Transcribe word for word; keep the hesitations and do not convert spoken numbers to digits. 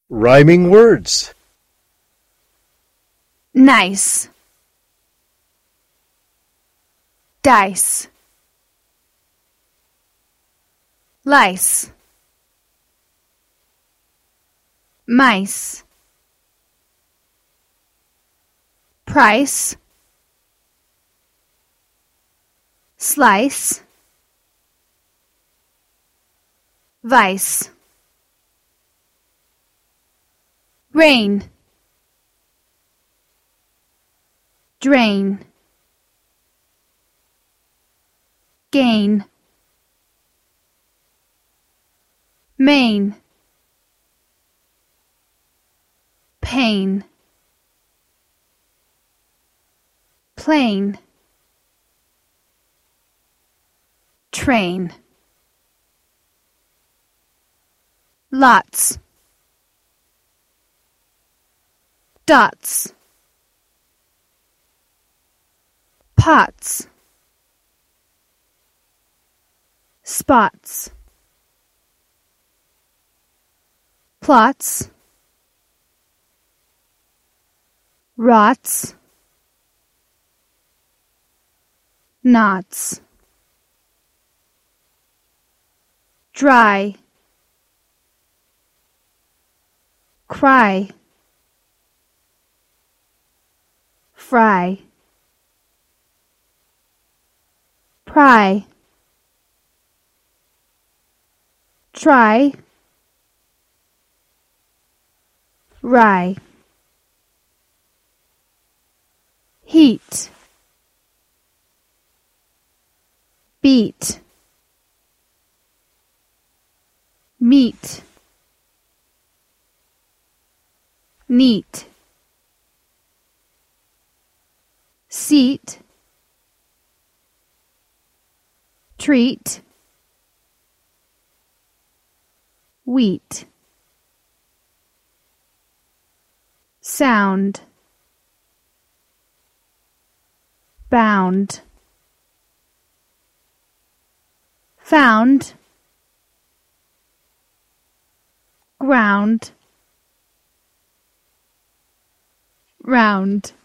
Rhyming words. Nice. Dice. Lice. Mice. Price. Slice. Vice. Rain. Drain. Gain. Main. Pain. Plane. Train. Lots. Dots. Pots. Spots. Plots. Rots. Knots. Dry. Cry. Fry. Pry. Try. Rye. Heat. Beat. Meat. Neat. Seat. Treat. Wheat. Sound. Bound. Found. Ground. Round.